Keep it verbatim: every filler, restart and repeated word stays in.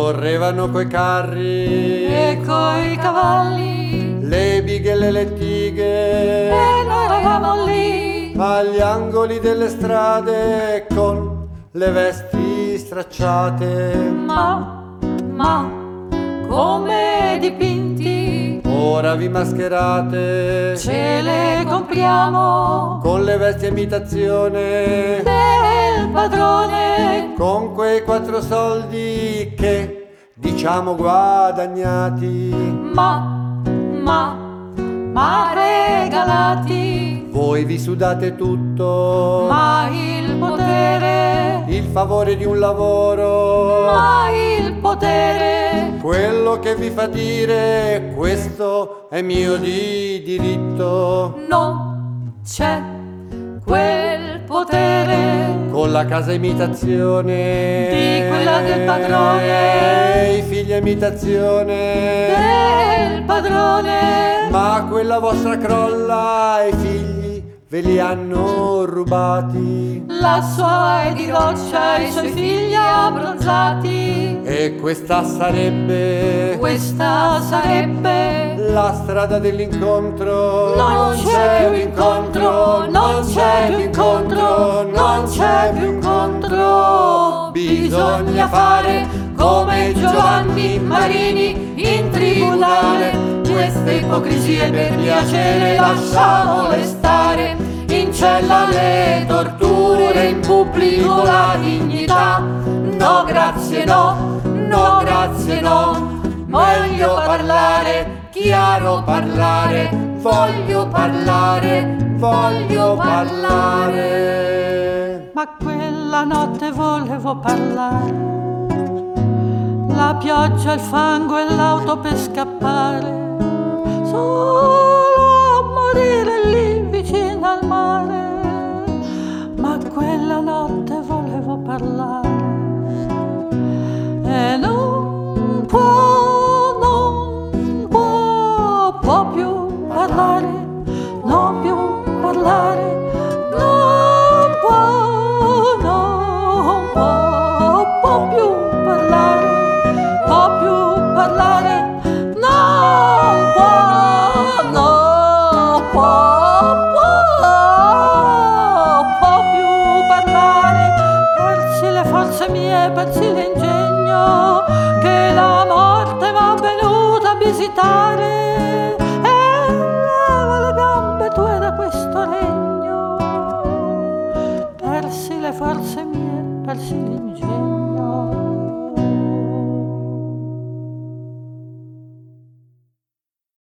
correvano coi carri e coi cavalli, le bighe e le tighe, e noi eravamo lì agli angoli delle strade con le vesti stracciate. Ma, ma, come dipinti, Ora vi mascherate ce le compriamo con le vesti a imitazione, del padrone. con quei quattro soldi che diciamo guadagnati. Ma, ma, ma regalati, Voi vi sudate tutto, ma il potere, il favore di un lavoro, ma il potere, quello che vi fa dire questo è mio di diritto. non c'è quel potere Con la casa imitazione di quella del padrone, i figli a imitazione, del padrone. ma quella vostra crolla i figli ve li hanno rubati. La sua è di roccia, i suoi figli abbronzati. E questa sarebbe Questa sarebbe, la strada dell'incontro. non c'è più incontro, non c'è più incontro, non c'è più incontro. Bisogna fare come Giovanni Marini in tribunale. Queste ipocrisie per piacere lasciamole stare. In cella le torture, in pubblico la dignità. No grazie no, no grazie no. Voglio parlare, chiaro parlare, voglio parlare, voglio parlare. Ma quella notte volevo parlare, la pioggia, il fango e l'auto per scappare, solo a morire lì vicino al mare. Ma quella notte volevo parlare e non può, non può, può più parlare, non più parlare, non può, non può, può più parlare, può più parlare, non può, non può, può, può più parlare. Persi le forze mie, persi l'ingegno, che la morte m'ha venuta a visitare e leva le gambe tue da questo regno. Persi le forze mie, persi